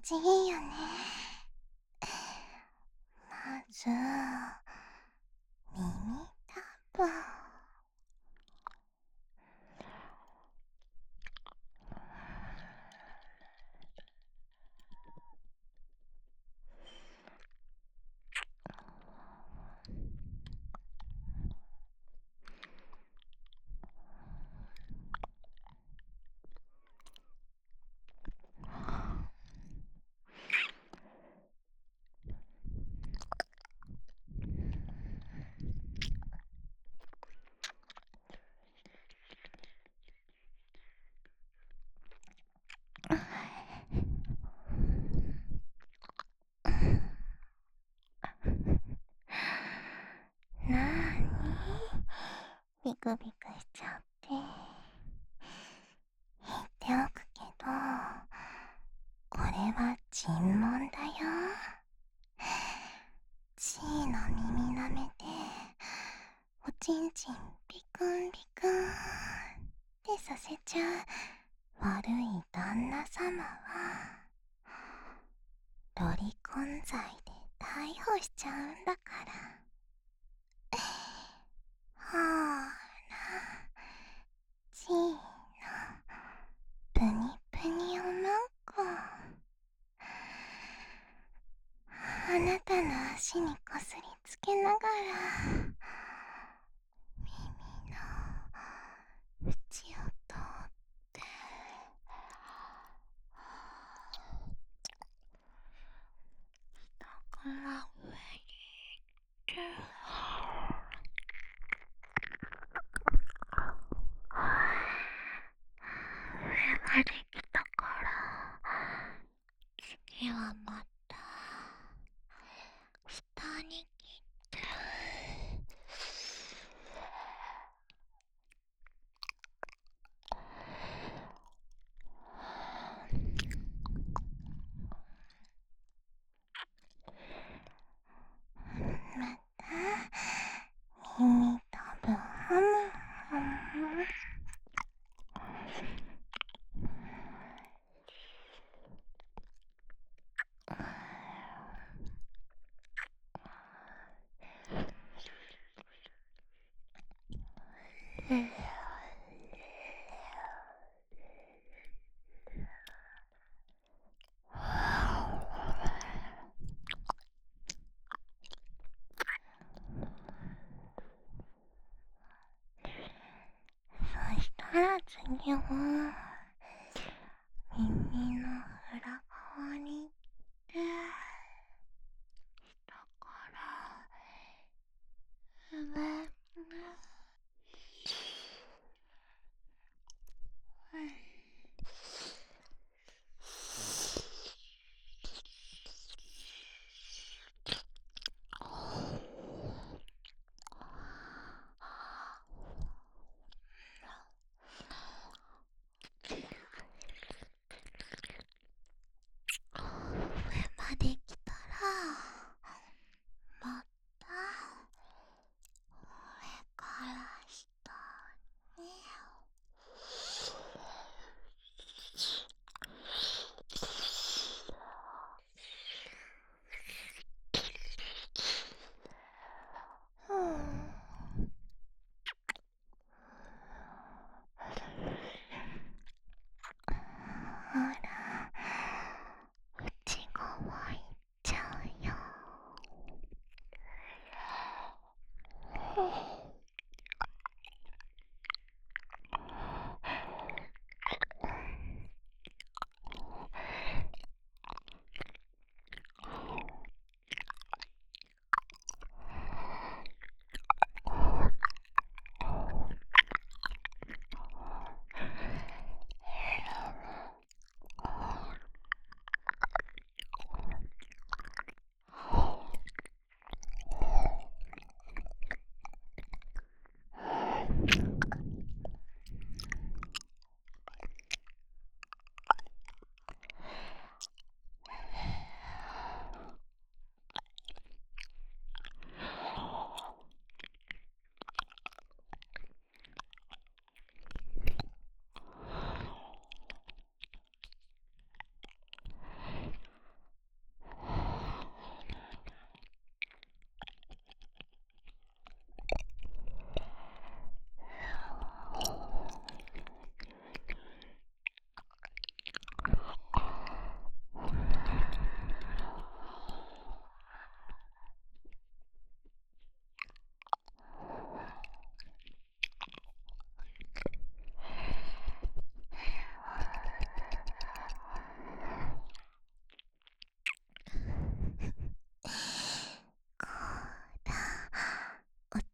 ちいいよね。まず、耳たぶ。なーに、ビクビクしちゃって。言っておくけど、これは尋問だよ。チーの耳舐めて、おちんちんビクンビクンってさせちゃう悪い旦那様は、ロリコン罪で逮捕しちゃうんだから。ほーら、チーのプニプニおまんこ。あなたの足にこすりつけながら、耳の縁を通って、下から上に行って、上まで来たから、次はまた下に来て、また耳たぶハムハム。そしたら次は、耳の裏側に行って、下から上。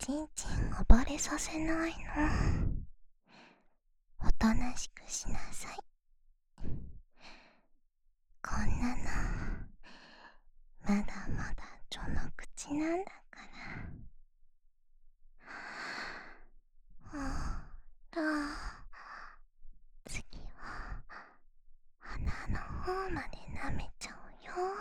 ちんちん暴れさせないの。おとなしくしなさい。こんなのまだまだ序の口なんだから。次は鼻の方まで舐めちゃうよ。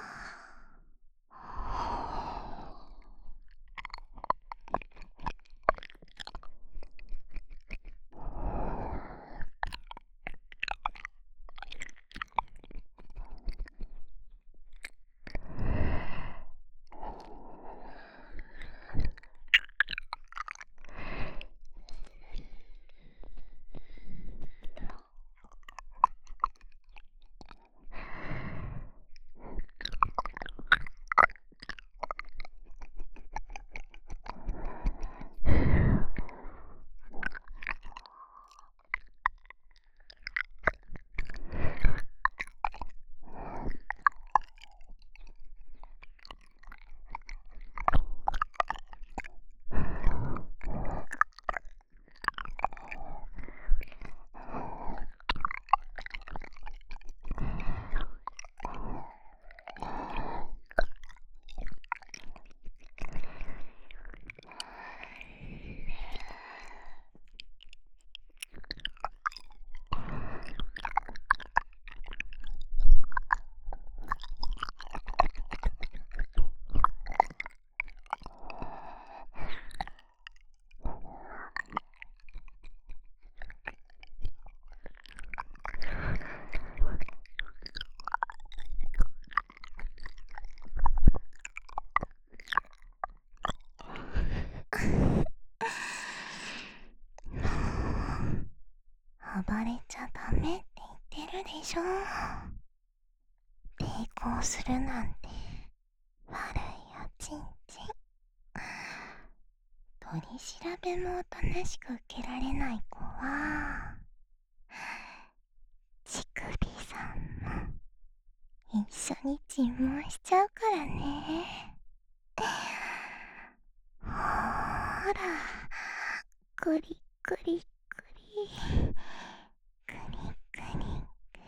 暴れちゃダメって言ってるでしょ。抵抗するなんて悪いおちんちん。取り調べもおとなしく受けられない子は乳首さんも一緒に尋問しちゃうからね。ほーら、くりくりくりくりくりく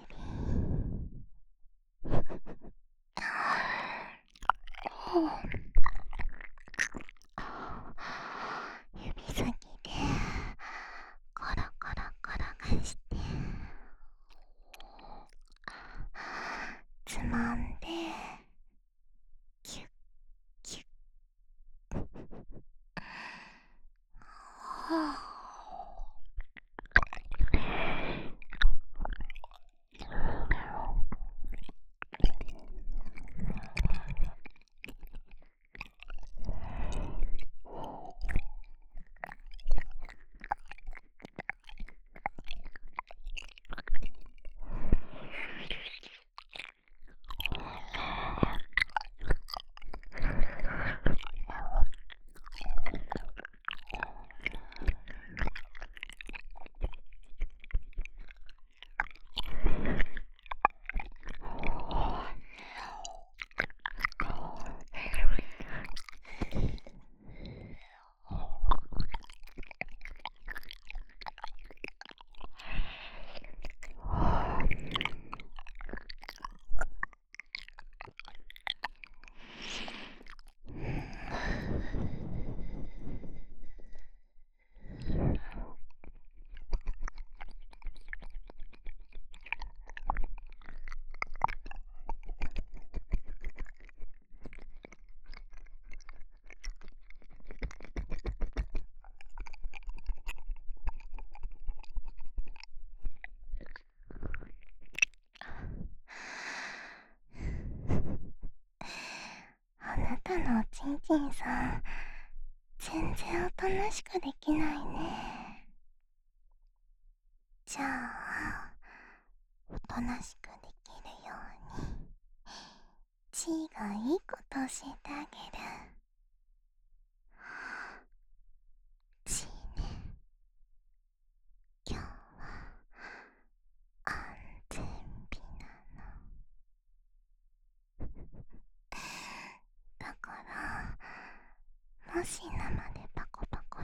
り。指先でコロコロ転がしてつまんでキュッキュッ。はあ。あなたのおちんちんさん、全然おとなしくできないね。じゃあ、おとなしくできるように、ちーがいいこと教えてあげる。ちーね、今日は安全日なの。だから、もし生でパコパコ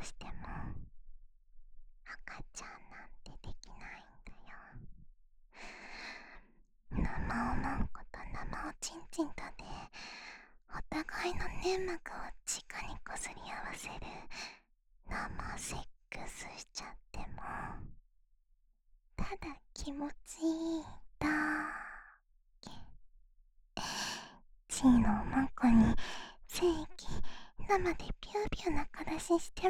ちゃんなんてできないんだよ。生おまんこと生おちんちんとでお互いの粘膜を直にこすり合わせる生セックスしちゃってもただ気持ちいいだけ。チーのおまんこに精液生でピューピューなからししても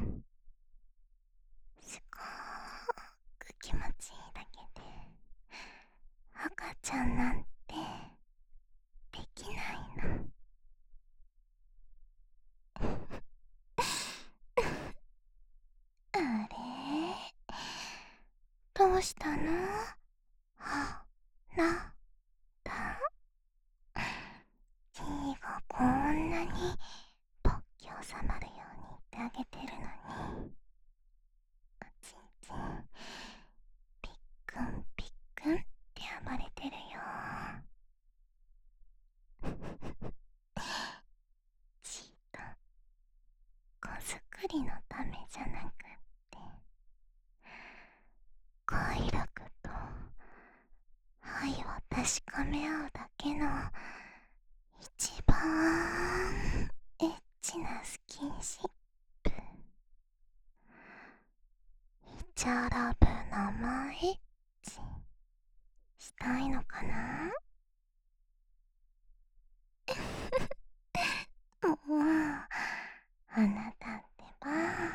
すごーく気持ちいいだけで赤ちゃんなんてできないの。あれどうしたの？あ、なた。キーがこんなにポッキを収まるように言ってあげてるのにおちんちんピックンピックンって暴れてるよ。ちーと子作りのためじゃなくって快楽と愛を確かめ合うだけの一番エッチなスキンシップ。イチャラブ生エッチしたいのかな？もうあなたってば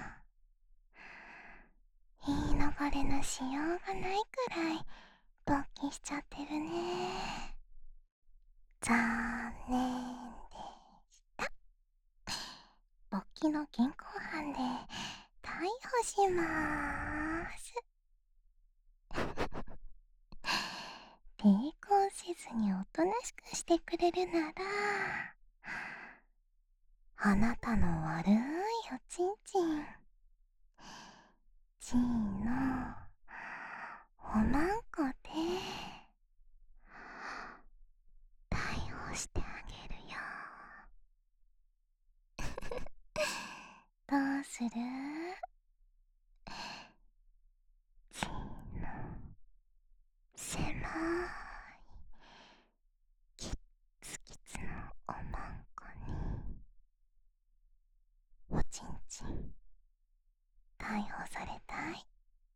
言い逃れのしようがないくらい勃起しちゃってるね。残念でした。勃起の現行犯で逮捕しまーす。抵抗せずにおとなしくしてくれるならあなたの悪いおちんちんチーのおまんこで逮捕してあげるよ。どうする？チーの狭いキッツキツのおまんこにおちんちん逮捕されたい？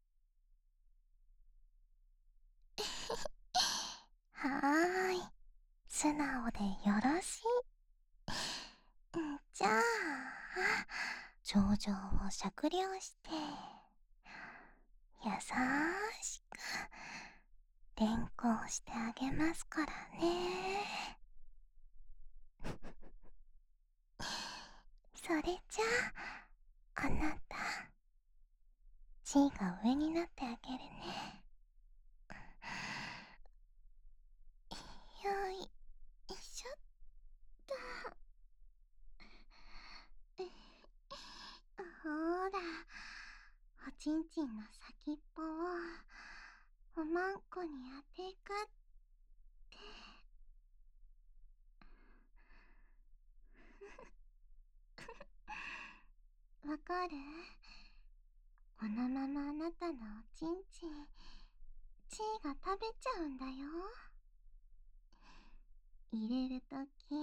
はーい、素直でよろしい。じゃあ頂上を酌量して優しく連行してあげますからね。それじゃあなたチーが上になってあげるね。よいしょっと。ほーらおちんちんの先っぽをおまんこに当てかってわかる？このままあなたのおちんちんチーが食べちゃうんだよ。入れるとき、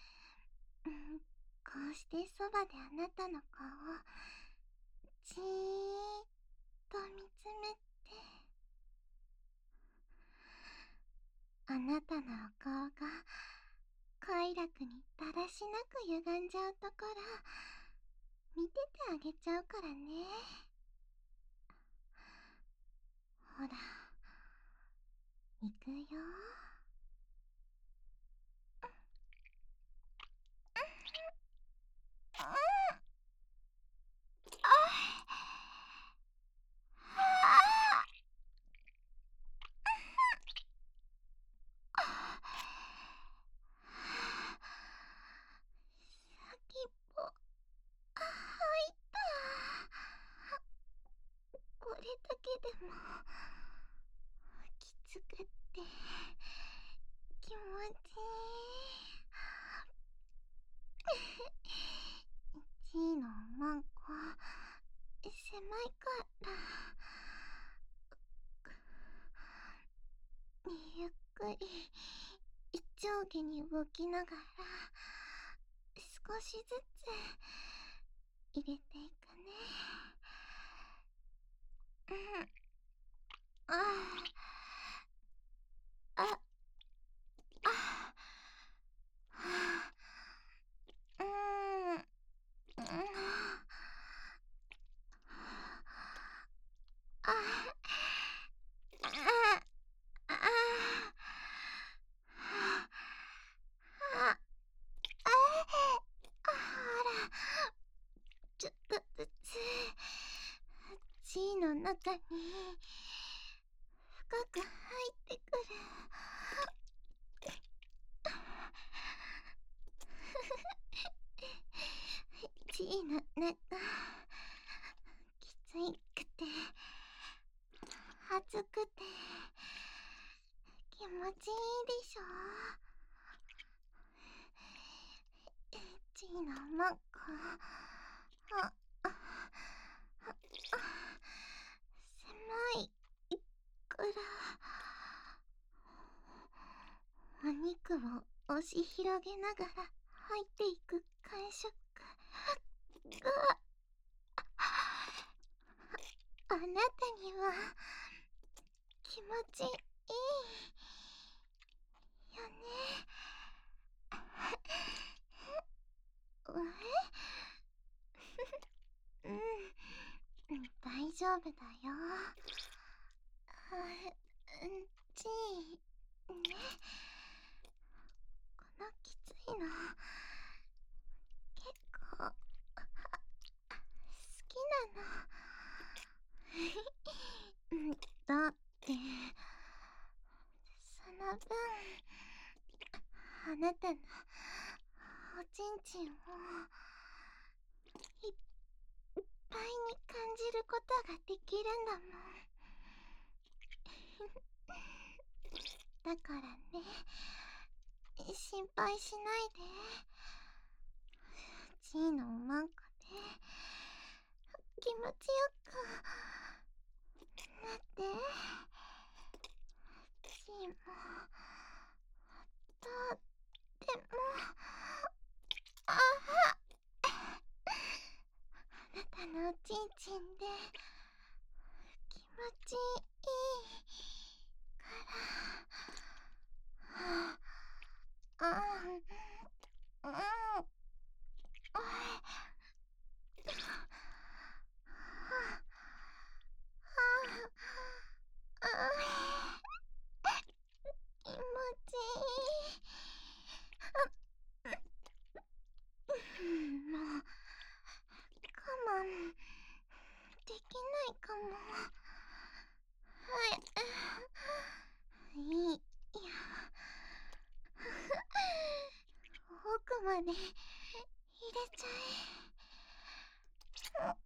こうしてそばであなたの顔をじーっと見つめて、あなたのお顔が快楽にだらしなく歪んじゃうところ見ててあげちゃうからね。ほら、いくよ。先っぽ入った。これだけでもきつくって気持ちいい。1位のおまんこ狭いからげに動きながら少しずつ入れていくね。うん。ああ、あ、あ、はあ、うん、うん、あ、あ、あ、あ、ほら、ちょっとずつ、G の中に深く入ってくる。G の中、きついくて、熱くて、気持ちいいでしょ。G のマッコ、あ、あ、あ、狭いくら、お肉を押し広げながら入っていく感触が、あなたには気持ちいいよね。うん、大丈夫だよ。ちー、ね。このきついの、結構、好きなの。だって、その分、あなたのおちんちんをいっぱいに感じることができるんだもん。だからね、心配しないで。G のマンコで気持ちよくなって。G もとっても、あなたのおちんちんで気持ちいいから。ああ、うん、気持ちいい。もう、我慢できないかも。はい。いいや。奥まで入れちゃえ。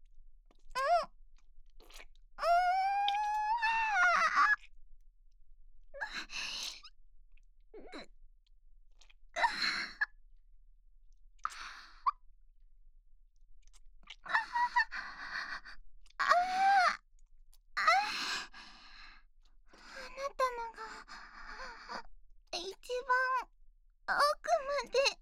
あなたのが一番奥まで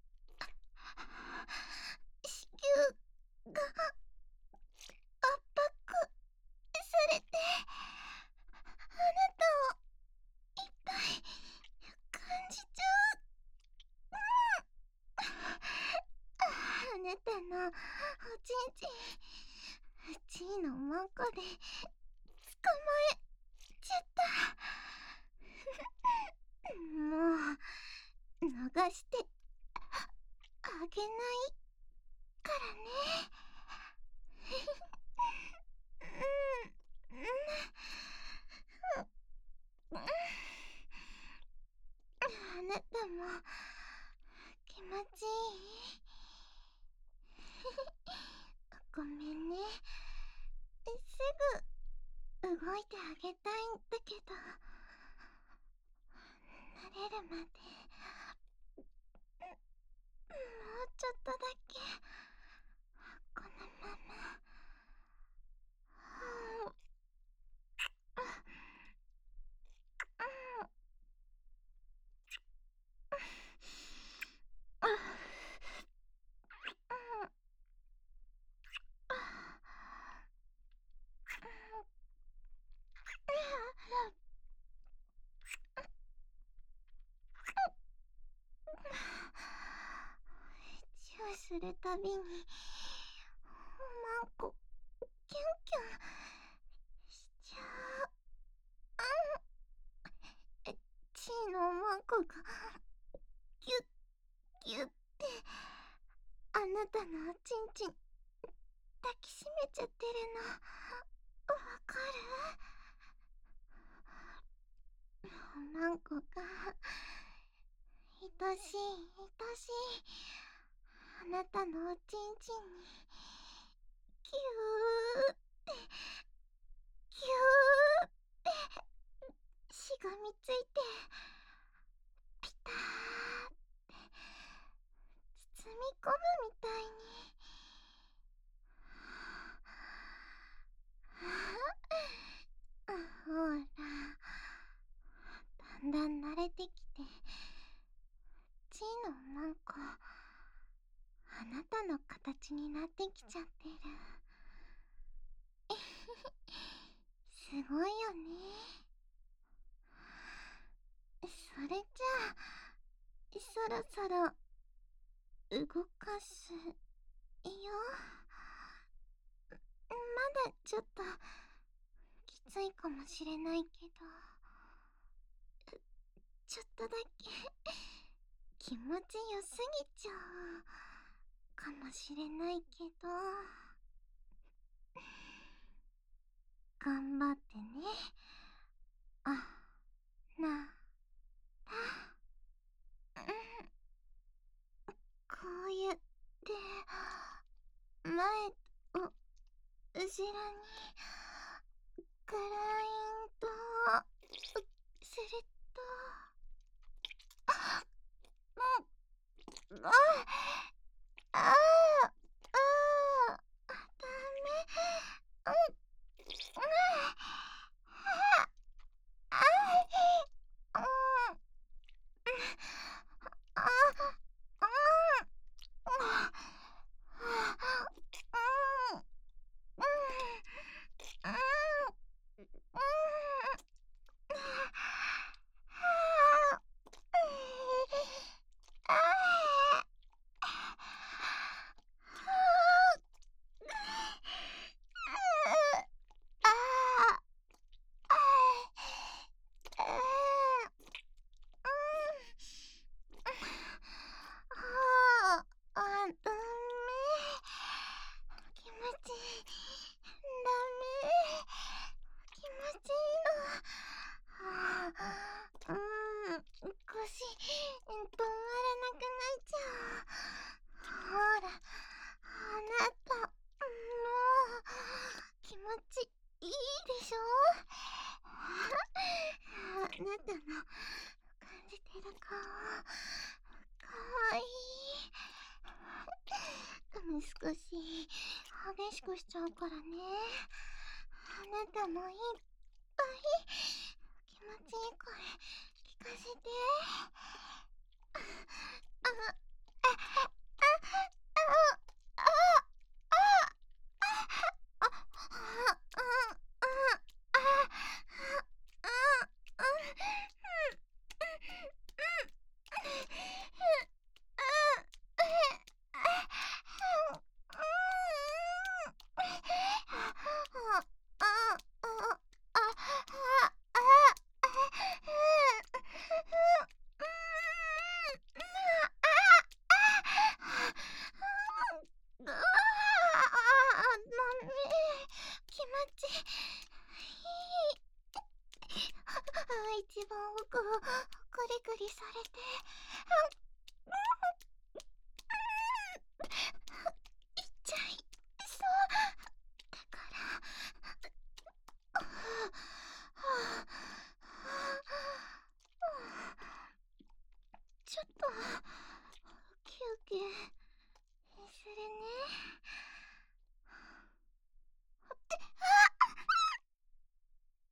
子宮が圧迫されて、あなたをいっぱい感じちゃう。あなたのおちんちん、G のマンコで捕まえちゃった。もう逃してあげないからね。うん、うん、うん。あなたも気持ちいい？ごめんね。すぐ動いてあげたいんだけど、慣れるまでもうちょっとだけこのまま。 るたびに、マンコ、キュンキュンしちゃう。チーのマンコが、ギュッギュッって、あなたのおちんちん、抱きしめちゃってるの、わかる？マンコが、愛しい愛しい、あなたのおちんちんに、ぎゅーって、ぎゅーって、しがみついて、ピターって包み込むみたいに。ほら、だんだん慣れてきて、チーのマンコ、あなたの形になってきちゃってる。すごいよね。それじゃあ、そろそろ動かすよ。まだちょっときついかもしれないけど、ちょっとだけ気持ちよすぎちゃうかもしれないけど、頑張ってね。あなた。こうやって前と後ろにグラインドすると、ああああ、ダメ。ああ、ダメ。気持ちいい。ダメ。気持ちいいの。腰、止まらなくなっちゃう。ほら、あなた、もう、気持ちいいでしょ？あなたの感じてる顔、かわいい。少し激しくしちゃうからね。あなたもいっぱい気持ちいい声聞かせて。あ、あ、あ、気持ちいい。一番奥をグリグリされて、いっちゃいそうだから、ちょっと休憩するね。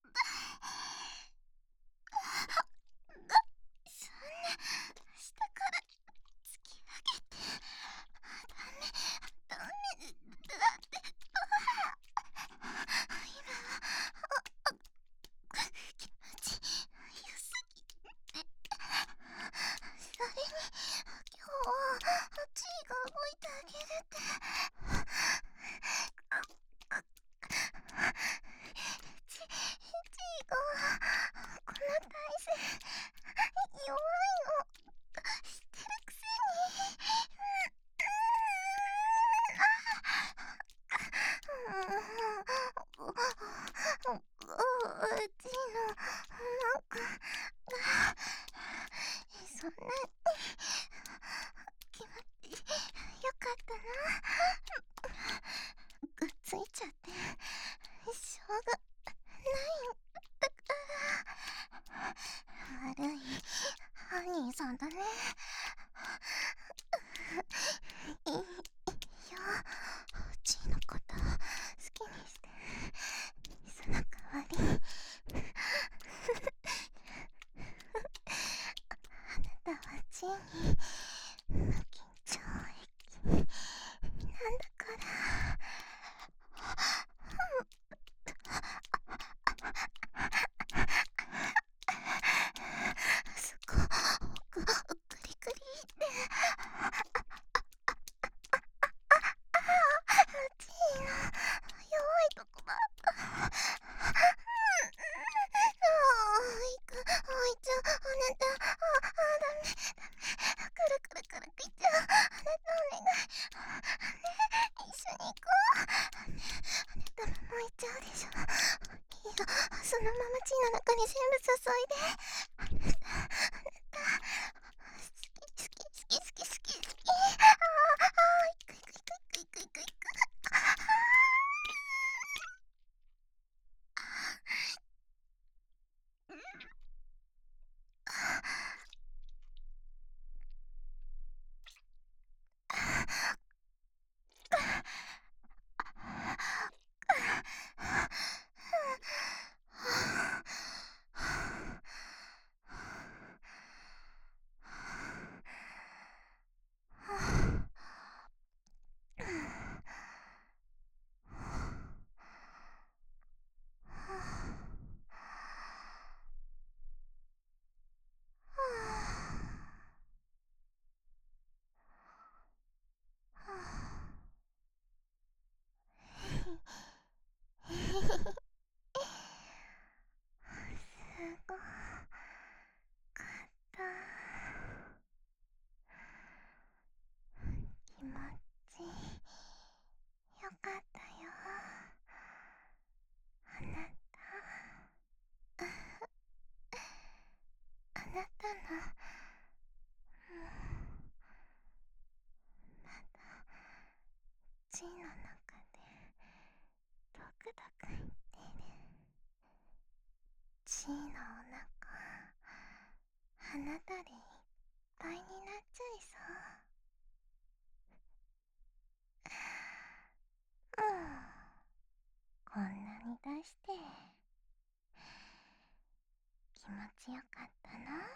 そんな下かが、この体勢、弱いの、知ってるくせに。うちの、なんか、そんなに、気持ち、よかったな。くっついちゃって、しょうがないんだから。悪い、ハニーさんだね。いいよ、うちのこと好きにして、その代わり、あなたはちいに無緊張駅なんだから。すごく、クリクリって。ちいの弱いとこだった。あいちゃん、あなた、ダメ、くるくるくるくいちゃん、あなたお願い。一緒に行こう。あなたも燃えちゃうでしょ。いいよ、そのままチーの中に全部注いで。あなた、好き好き好き好き好き好き。いくいくいくいくいくいくいく。すごかった。気持ちよかったよ。あなた、あなたの、まだ血の中でドクドクいってる。血のお腹、鼻だれいっぱいになっちゃいそう。こんなに出して気持ちよかったな。